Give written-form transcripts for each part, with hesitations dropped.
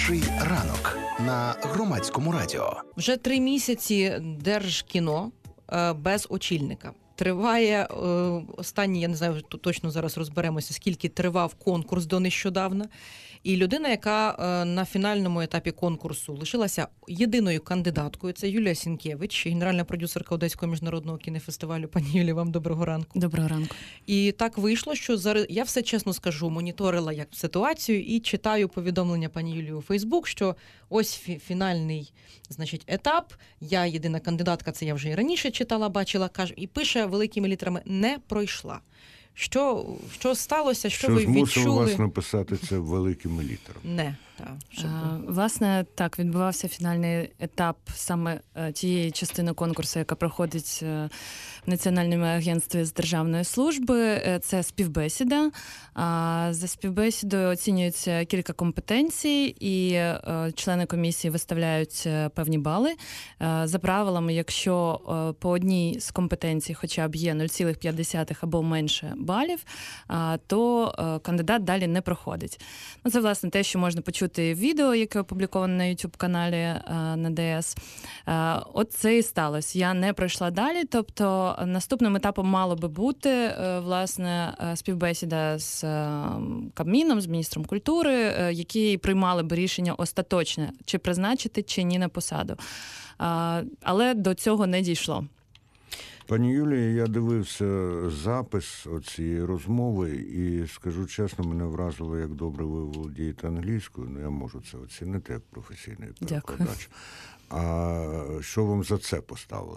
Перший ранок на Громадському радіо. Вже 3 місяці Держкіно без очільника. Триває останній, я не знаю, точно зараз розберемося, скільки тривав конкурс до нещодавна. І людина, яка на фінальному етапі конкурсу лишилася єдиною кандидаткою, це Юлія Сінкевич, генеральна продюсерка Одеського міжнародного кінофестивалю. Пані Юлі, вам доброго ранку. Доброго ранку. І так вийшло, що зараз, я все чесно скажу, моніторила як ситуацію і читаю повідомлення пані Юлії у Фейсбук, що ось фінальний, значить, етап, я єдина кандидатка, це я вже і раніше читала, бачила, каже, і пише великими літерами «не пройшла». Що сталося, що ви відчули? Що змусило вас написати це великими літерами? Не, так. Власне, так, відбувався фінальний етап саме тієї частини конкурсу, яка проходить в Національному агентстві з державної служби. Це співбесіда. За співбесідою оцінюється кілька компетенцій, і члени комісії виставляють певні бали. За правилами, якщо по одній з компетенцій хоча б є 0,5 або менше балів, то кандидат далі не проходить. Це, власне, те, що можна почути в відео, яке опубліковане на YouTube-каналі на ДС. От це і сталося. Я не пройшла далі, тобто наступним етапом мало би бути, власне, співбесіда з Кабміном, з міністром культури, які приймали би рішення остаточне, чи призначити, чи ні на посаду. Але до цього не дійшло. Пані Юлія, я дивився запис цієї розмови і, скажу чесно, мене вразило, як добре ви володієте англійською. Я можу це оцінити як професійний перекладач. А що вам за це поставили?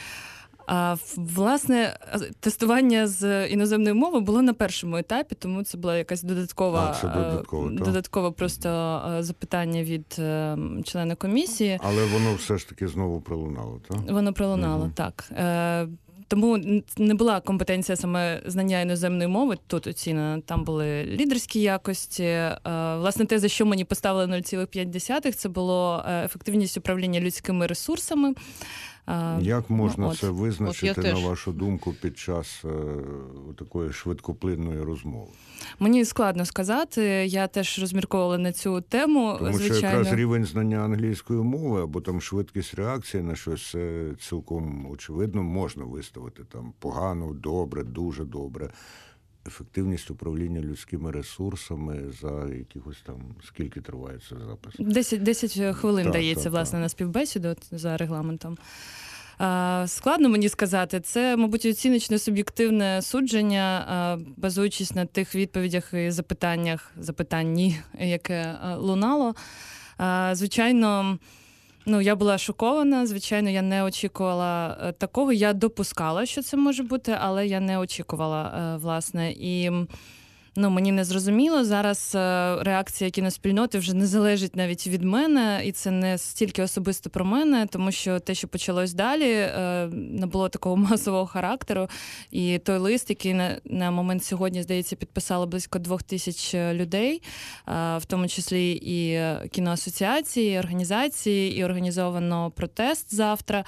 Власне, тестування з іноземної мови було на першому етапі, тому це була якась додаткове просто запитання від члена комісії. Але воно все ж таки знову пролунало, так? Воно пролунало, так. Тому не була компетенція саме знання іноземної мови тут оцінена. Там були лідерські якості. Власне, те, за що мені поставили 0,5, це було ефективність управління людськими ресурсами. Як можна це визначити, на вашу думку, під час такої швидкоплинної розмови? Мені складно сказати. Я теж розмірковувала на цю тему. Тому звичайно. Що якраз рівень знання англійської мови або там швидкість реакції на щось цілком очевидно можна виставити. Там погано, добре, дуже добре. Ефективність управління людськими ресурсами за якихось там, скільки триває цей запис? 10 хвилин дається, власне, на співбесіду за регламентом. Складно мені сказати. Це, мабуть, оціночно-суб'єктивне судження, базуючись на тих відповідях і запитанні, яке лунало. Звичайно, я була шокована, звичайно, я не очікувала такого. Я допускала, що це може бути, але я не очікувала, власне. І мені не зрозуміло. Зараз реакція кіноспільноти вже не залежить навіть від мене, і це не стільки особисто про мене, тому що те, що почалось далі, набуло такого масового характеру. І той лист, який на момент сьогодні, здається, підписало близько 2000 людей, в тому числі і кіноасоціації, і організації, і організовано протест завтра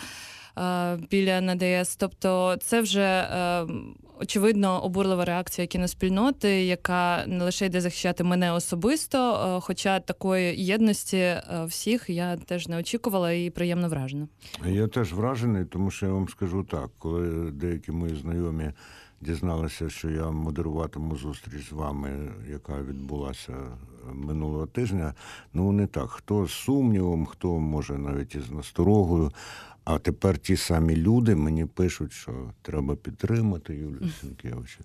біля НДС. Тобто це вже очевидно обурлива реакція кіноспільноти, яка не лише йде захищати мене особисто, хоча такої єдності всіх я теж не очікувала і приємно вражена. Я теж вражений, тому що я вам скажу так, коли деякі мої знайомі дізналися, що я модеруватиму зустріч з вами, яка відбулася минулого тижня, вони так, хто з сумнівом, хто може навіть із насторогою. А тепер ті самі люди мені пишуть, що треба підтримати Юлію Сінкевич.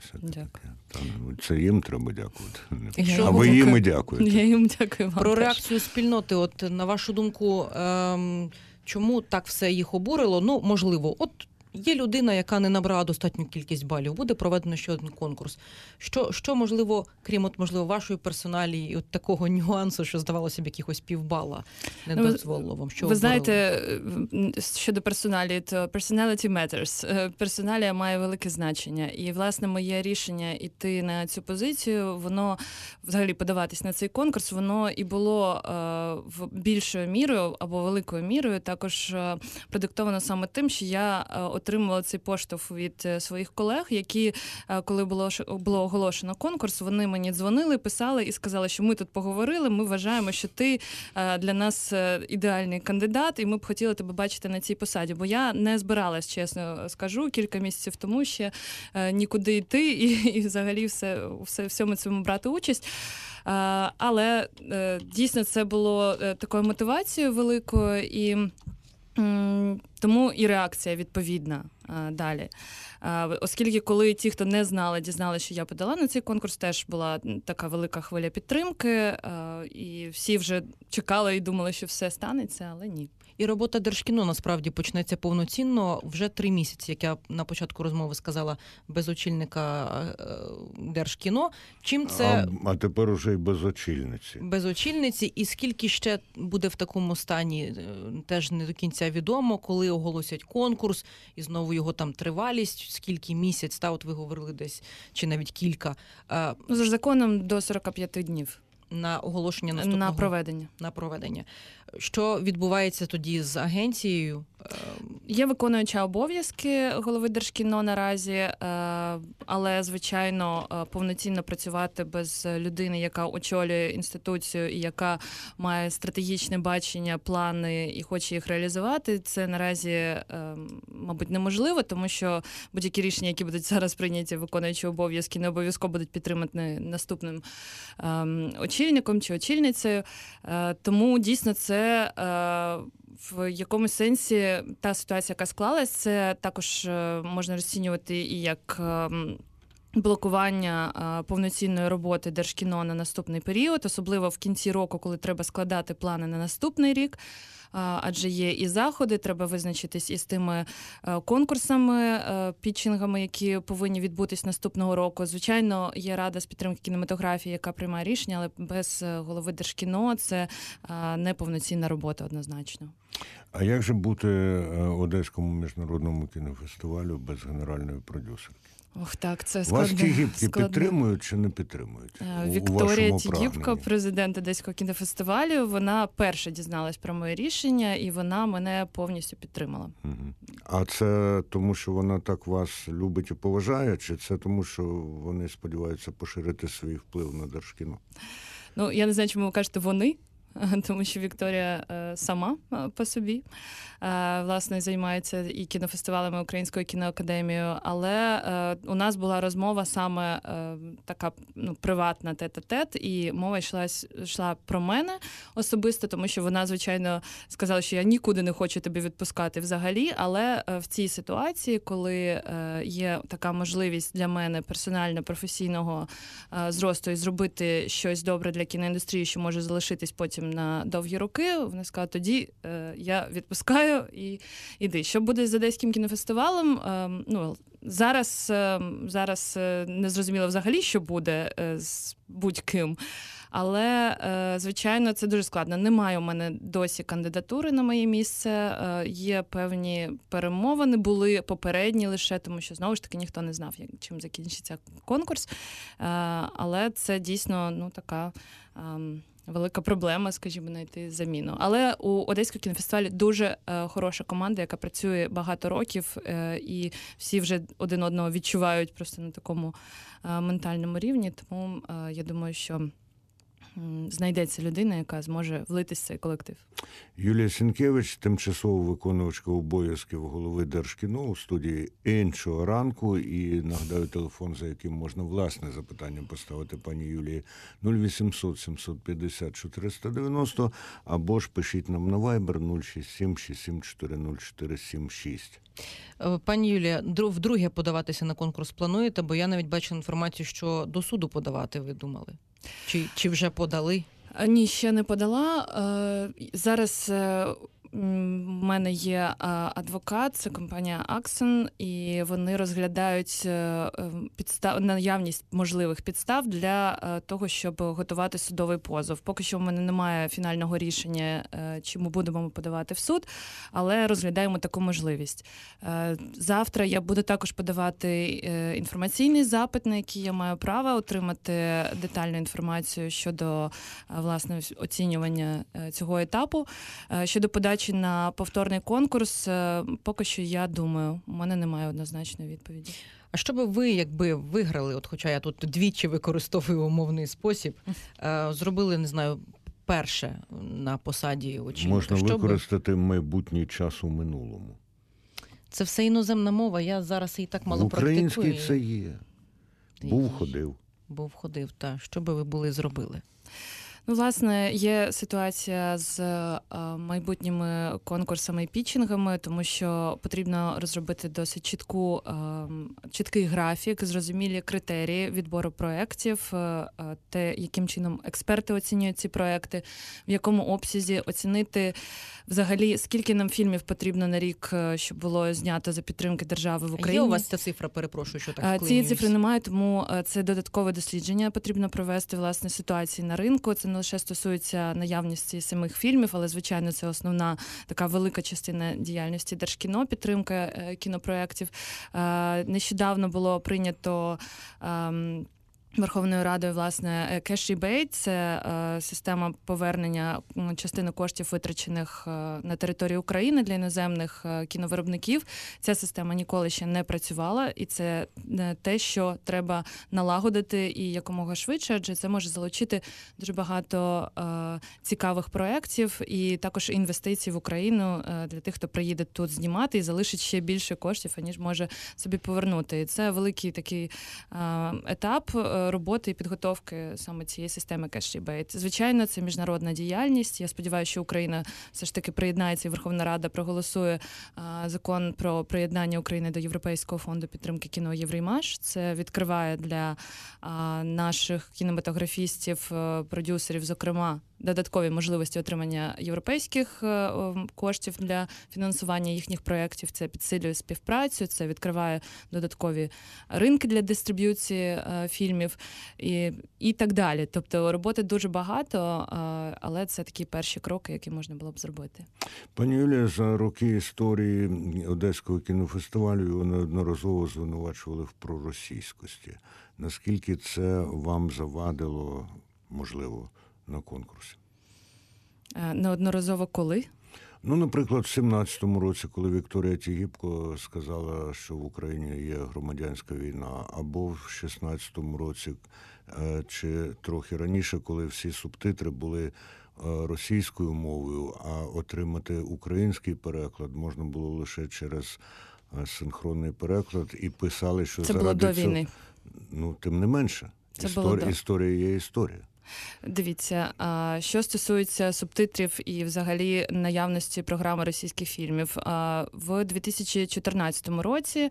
Це їм треба дякувати. А ви їм і дякуєте. Я їм дякую вам. Про реакцію спільноти, от на вашу думку, чому так все їх обурило? Можливо, є людина, яка не набрала достатню кількість балів, буде проведено ще один конкурс. Що можливо, крім можливо вашої персоналії, от такого нюансу, що здавалося б якихось півбала, не дозволило вам? Що ви знаєте, щодо персоналії, то personality matters. Персоналія має велике значення. І, власне, моє рішення йти на цю позицію, воно, взагалі, подаватись на цей конкурс, воно і було більшою мірою або великою мірою також продиктовано саме тим, що я отримувала цей поштовх від своїх колег, які, коли було оголошено конкурс, вони мені дзвонили, писали і сказали, що ми тут поговорили, ми вважаємо, що ти для нас ідеальний кандидат, і ми б хотіли тебе бачити на цій посаді. Бо я не збиралась, чесно скажу, кілька місяців тому ще нікуди йти і взагалі всьому цьому брати участь. Але дійсно це було такою мотивацією великою, і тому і реакція відповідна далі. Оскільки коли ті, хто не знали, дізналися, що я подала на цей конкурс, теж була така велика хвиля підтримки, і всі вже чекали і думали, що все станеться, але ні. І робота Держкіно насправді почнеться повноцінно вже 3 місяці, як я на початку розмови сказала, без очільника Держкіно. Чим це... А тепер уже й без очільниці. Без очільниці. І скільки ще буде в такому стані, теж не до кінця відомо, коли оголосять конкурс, і знову його там тривалість, скільки місяць, от ви говорили десь, чи навіть кілька. За законом до 45 днів. На оголошення наступного? На проведення. Що відбувається тоді з агенцією? Є виконуюча обов'язки голови Держкіно наразі, але, звичайно, повноцінно працювати без людини, яка очолює інституцію і яка має стратегічне бачення, плани і хоче їх реалізувати, це наразі, мабуть, неможливо, тому що будь-які рішення, які будуть зараз прийняті виконуючі обов'язки, не обов'язково будуть підтримані наступним очільником чи очільницею. Тому, дійсно, це в якомусь сенсі та ситуація, яка склалась, це також можна розцінювати і як блокування повноцінної роботи Держкіно на наступний період, особливо в кінці року, коли треба складати плани на наступний рік. Адже є і заходи, треба визначитись із тими конкурсами, пітчингами, які повинні відбутись наступного року. Звичайно, є Рада з підтримки кінематографії, яка приймає рішення, але без голови Держкіно це не повноцінна робота однозначно. А як же бути Одеському міжнародному кінофестивалю без генеральної продюсерки? Ох, так, це складно. Вас Тігіпки підтримують чи не підтримують? Вікторія Тігіпко, президент Одеського кінофестивалю, вона перша дізналась про моє рішення, і вона мене повністю підтримала. Угу. А це тому, що вона так вас любить і поважає, чи це тому, що вони сподіваються поширити свій вплив на Держкіно? Ну, я не знаю, чому ви кажете «вони», тому що Вікторія сама по собі, власне, займається і кінофестивалями Української кіноакадемії, але у нас була розмова саме така приватна тет-а-тет, і мова йшла про мене особисто, тому що вона, звичайно, сказала, що я нікуди не хочу тебе відпускати взагалі, але в цій ситуації, коли є така можливість для мене персонально професійного зросту і зробити щось добре для кіноіндустрії, що може залишитись потім на довгі роки, вона сказала, тоді я відпускаю і іди. Що буде з Одеським кінофестивалем? Зараз не зрозуміло взагалі, що буде з будь-ким. Але, звичайно, це дуже складно. Немає у мене досі кандидатури на моє місце. Є певні перемовини, були попередні лише, тому що, знову ж таки, ніхто не знав, чим закінчиться конкурс. Але це дійсно така велика проблема, скажімо, знайти заміну. Але у Одеського кінофестивалі дуже хороша команда, яка працює багато років, і всі вже один одного відчувають просто на такому ментальному рівні. Тому я думаю, що знайдеться людина, яка зможе влитись в цей колектив. Юлія Сінкевич, тимчасово виконувачка обов'язків голови Держкіно у студії іншого ранку. І нагадаю, телефон, за яким можна власне запитання поставити пані Юлії, 0800 750 490, або ж пишіть нам на Viber 067 674 0476. Пані Юлія, вдруге подаватися на конкурс плануєте? Бо я навіть бачила інформацію, що до суду подавати ви думали. Чи вже подали? Ні, ще не подала. Зараз у мене є адвокат, це компанія Аксон, і вони розглядають наявність можливих підстав для того, щоб готувати судовий позов. Поки що в мене немає фінального рішення, чи ми будемо подавати в суд, але розглядаємо таку можливість. Завтра я буду також подавати інформаційний запит, на який я маю право отримати детальну інформацію щодо, власне, оцінювання цього етапу. Щодо подачі подачі на повторний конкурс, поки що я думаю, у мене немає однозначної відповіді. А що би ви, якби виграли, от хоча я тут двічі використовую умовний спосіб, зробили, не знаю, перше на посаді очільника? Можна використати майбутній час у минулому. Це все іноземна мова, я зараз її так мало практикую. Український це є. Був, ходив. Так. Що би ви були зробили? Ну, власне, є ситуація з майбутніми конкурсами і пітчингами, тому що потрібно розробити досить чіткий графік, зрозумілі критерії відбору проєктів, те, яким чином експерти оцінюють ці проєкти, в якому обсязі оцінити взагалі, скільки нам фільмів потрібно на рік, щоб було знято за підтримки держави в Україні. Є у вас ця цифра, перепрошую, що так вклинююсь? Цієї цифри немає, тому це додаткове дослідження потрібно провести, власне, ситуації на ринку. Це не лише стосується наявності самих фільмів, але, звичайно, це основна така велика частина діяльності Держкіно, підтримка кінопроєктів. Нещодавно було прийнято Верховною Радою, власне, Cash Rebate – це система повернення частини коштів, витрачених на території України для іноземних кіновиробників. Ця система ніколи ще не працювала, і це те, що треба налагодити і якомога швидше, адже це може залучити дуже багато цікавих проєктів і також інвестицій в Україну для тих, хто приїде тут знімати і залишить ще більше коштів, аніж може собі повернути. І це великий такий етап роботи і підготовки саме цієї системи Cash Rebate. Звичайно, це міжнародна діяльність. Я сподіваюся, що Україна все ж таки приєднається і Верховна Рада проголосує закон про приєднання України до Європейського фонду підтримки кіно «Євреймаш». Це відкриває для наших кінематографістів, продюсерів, зокрема, додаткові можливості отримання європейських коштів для фінансування їхніх проєктів. Це підсилює співпрацю, це відкриває додаткові ринки для дистриб'юції фільмів і так далі. Тобто роботи дуже багато, але це такі перші кроки, які можна було б зробити. Пані Юлія, за роки історії Одеського кінофестивалю його неодноразово звинувачували в проросійськості. Наскільки це вам завадило, можливо, на конкурсі? Неодноразово коли? Ну, наприклад, в 17-му році, коли Вікторія Тігіпко сказала, що в Україні є громадянська війна, або в 16-му році, чи трохи раніше, коли всі субтитри були російською мовою, а отримати український переклад можна було лише через синхронний переклад, і писали, що це заради було до війни. Ну, тим не менше. Історія є історія. Дивіться, що стосується субтитрів і взагалі наявності програми російських фільмів. В 2014 році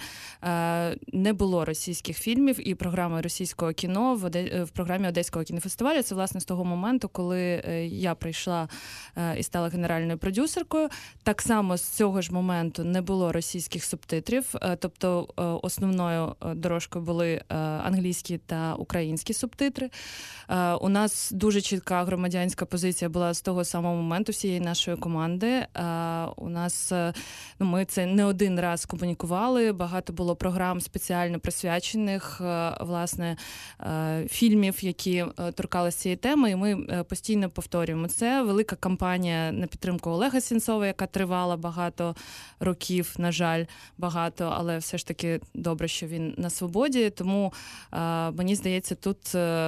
не було російських фільмів і програми російського кіно в програмі Одеського кінофестивалю. Це, власне, з того моменту, коли я прийшла і стала генеральною продюсеркою. Так само з цього ж моменту не було російських субтитрів, тобто основною дорожкою були англійські та українські субтитри. У нас дуже чітка громадянська позиція була з того самого моменту всієї нашої команди. У нас, ми це не один раз комунікували, багато було програм спеціально присвячених, власне, фільмів, які торкалися цієї теми, і ми постійно повторюємо. Це велика кампанія на підтримку Олега Сенцова, яка тривала багато років, на жаль, багато, але все ж таки добре, що він на свободі, тому мені здається, тут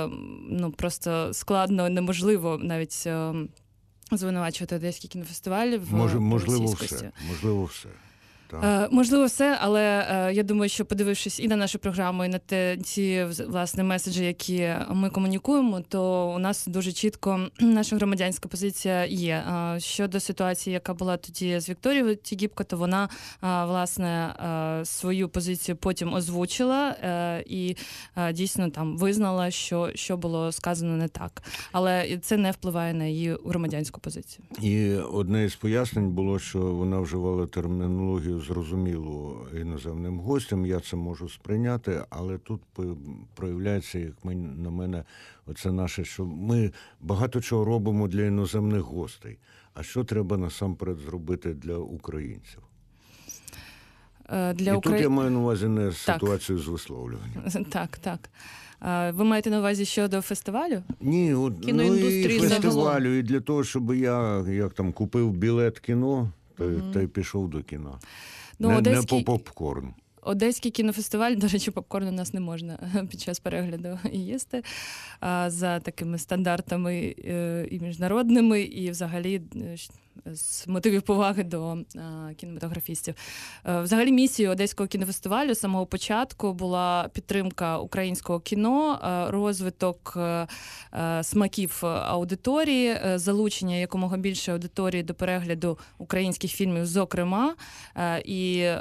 просто складно, неможливо навіть звинувачувати Одеський кінофестиваль в російськості. Можливо, все. Можливо, все, але я думаю, що подивившись і на нашу програму, і на ці, власне, меседжі, які ми комунікуємо, то у нас дуже чітко наша громадянська позиція є. Щодо ситуації, яка була тоді з Вікторією Тігіпко, то вона, власне, свою позицію потім озвучила і дійсно там визнала, що було сказано не так. Але це не впливає на її громадянську позицію. І одне із пояснень було, що вона вживала термінологію зрозуміло іноземним гостям, я це можу сприйняти, але тут проявляється, як на мене, оце наше, що ми багато чого робимо для іноземних гостей. А що треба насамперед зробити для українців? Тут я маю на увазі не ситуацію з висловлюванням. Так. Ви маєте на увазі щодо фестивалю? Ні, і фестивалю, і для того, щоб я купив білет кіно, та й пішов до кіно. Не по попкорн. Одеський кінофестиваль, до речі, попкорн у нас не можна під час перегляду їсти за такими стандартами і міжнародними, і взагалі з мотивів поваги до кінематографістів. Взагалі місією Одеського кінофестивалю з самого початку була підтримка українського кіно, розвиток смаків аудиторії, залучення якомога більше аудиторії до перегляду українських фільмів, зокрема, і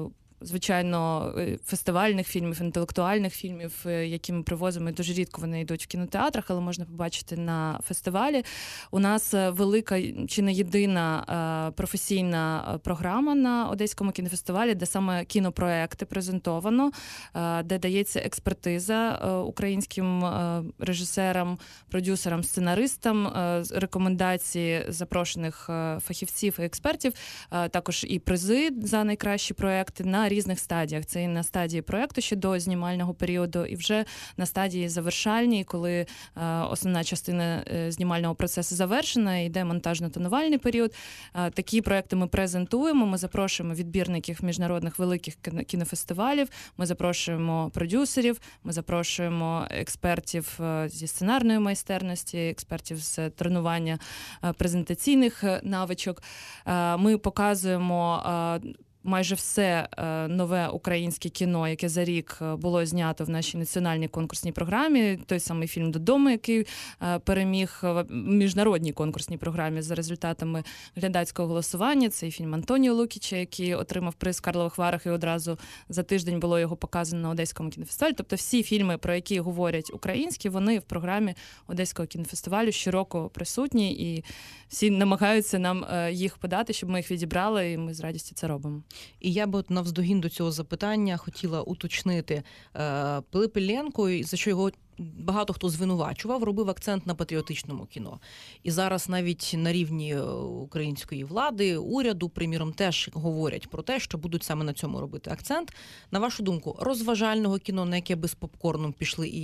звичайно, фестивальних фільмів, інтелектуальних фільмів, які ми привозимо, дуже рідко вони йдуть в кінотеатрах, але можна побачити на фестивалі. У нас велика, чи не єдина професійна програма на Одеському кінофестивалі, де саме кінопроекти презентовано, де дається експертиза українським режисерам, продюсерам, сценаристам, рекомендації запрошених фахівців і експертів, також і призи за найкращі проекти на різних стадіях. Це і на стадії проєкту ще до знімального періоду, і вже на стадії завершальній, коли основна частина знімального процесу завершена, йде монтажно-тонувальний період. Такі проєкти ми презентуємо, ми запрошуємо відбірників міжнародних великих кінофестивалів, ми запрошуємо продюсерів, ми запрошуємо експертів зі сценарної майстерності, експертів з тренування презентаційних навичок. Ми показуємо майже все нове українське кіно, яке за рік було знято в нашій національній конкурсній програмі. Той самий фільм «Додому», який переміг в міжнародній конкурсній програмі за результатами глядацького голосування. Цей фільм Антоніо Лукіча, який отримав приз в Карлових Варах, і одразу за тиждень було його показано на Одеському кінофестивалі. Тобто всі фільми, про які говорять українські, вони в програмі Одеського кінофестивалю щороку присутні, і всі намагаються нам їх подати, щоб ми їх відібрали, і ми з радістю це робимо. І я би навздогін до цього запитання хотіла уточнити. Пилип Іллєнко, за що його багато хто звинувачував, робив акцент на патріотичному кіно. І зараз навіть на рівні української влади, уряду, приміром, теж говорять про те, що будуть саме на цьому робити акцент. На вашу думку, розважального кіно, на яке би з попкорном пішли, і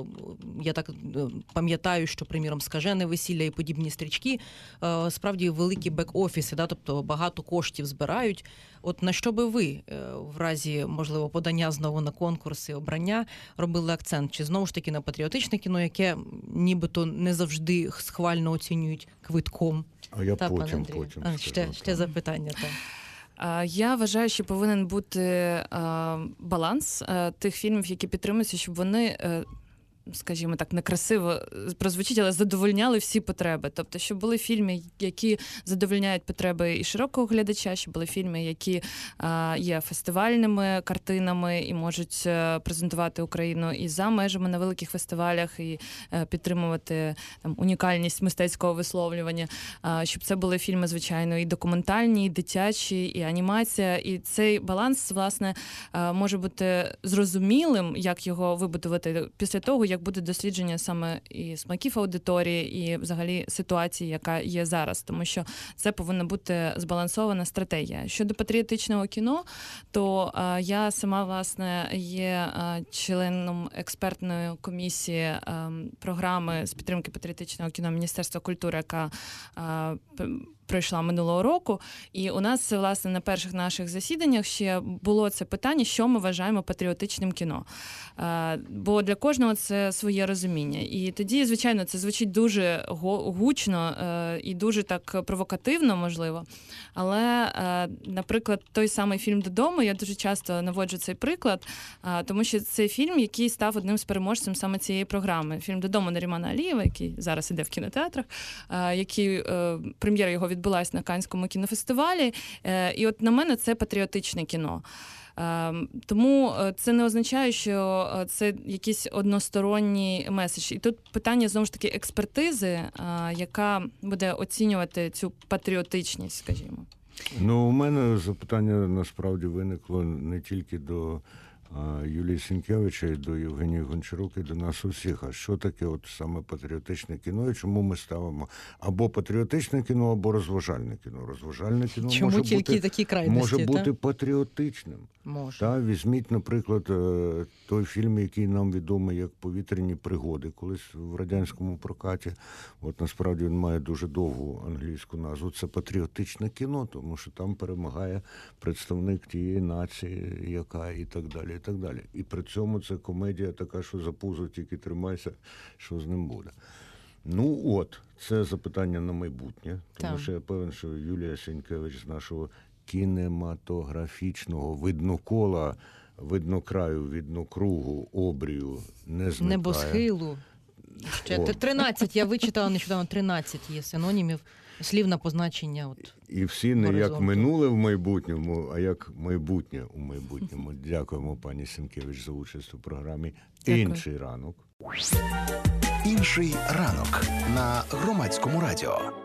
я так пам'ятаю, що, приміром, «Скажене весілля» і подібні стрічки, справді великі бек-офіси, тобто багато коштів збирають. От на що би ви в разі, можливо, подання знову на конкурси, обрання робили акцент? Чи знову ж таки на патріотичне кіно, яке нібито не завжди схвально оцінюють квитком? А я потім ще запитання. Я вважаю, що повинен бути баланс тих фільмів, які підтримуються, щоб вони, скажімо так, некрасиво прозвучить, але задовольняли всі потреби. Тобто, щоб були фільми, які задовольняють потреби і широкого глядача, щоб були фільми, які є фестивальними картинами і можуть презентувати Україну і за межами на великих фестивалях, і підтримувати там унікальність мистецького висловлювання. Щоб це були фільми, звичайно, і документальні, і дитячі, і анімація. І цей баланс, власне, може бути зрозумілим, як його вибудувати після того, як буде дослідження саме і смаків аудиторії, і взагалі ситуації, яка є зараз. Тому що це повинна бути збалансована стратегія. Щодо патріотичного кіно, то я сама, власне, є членом експертної комісії програми з підтримки патріотичного кіно Міністерства культури, яка пройшла минулого року. І у нас, власне, на перших наших засіданнях ще було це питання, що ми вважаємо патріотичним кіно. Бо для кожного це своє розуміння. І тоді, звичайно, це звучить дуже гучно і дуже так провокативно, можливо. Але, наприклад, той самий фільм «Додому», я дуже часто наводжу цей приклад, тому що це фільм, який став одним з переможців саме цієї програми. Фільм «Додому» Нарімана Алієва, який зараз іде в кінотеатрах, який прем'єра його відбулась на Каннському кінофестивалі. І от на мене це патріотичне кіно. Тому це не означає, що це якийсь односторонній меседж. І тут питання, знову ж таки, експертизи, яка буде оцінювати цю патріотичність, скажімо. Ну, у мене запитання насправді виникло не тільки до Юлії Сінкевича і до Євгенії Гончарук, і до нас усіх. А що таке от саме патріотичне кіно, і чому ми ставимо або патріотичне кіно, або розважальне кіно? Розважальне кіно Чому може тільки бути, такі крайності, може бути та? патріотичним. Може. Та, візьміть, наприклад, той фільм, який нам відомий як «Повітряні пригоди», колись в радянському прокаті. От насправді він має дуже довгу англійську назву. Це патріотичне кіно, тому що там перемагає представник тієї нації, яка і так далі, і так далі. І при цьому це комедія така, що за пузо тільки тримайся, що з ним буде. Ну от, це запитання на майбутнє, тому що я певен, що Юлія Сінкевич з нашого кінематографічного виднокола, виднокраю, виднокругу, обрію не зникає. Небосхилу. Ще 13, я вичитала нещодавно, 13 є синонімів, слів на позначення. От, і всі не горизонту. як минуле в майбутньому, а як майбутнє у майбутньому. Дякуємо, пані Сінкевич, за участь у програмі Дякую. Інший ранок на Громадському радіо.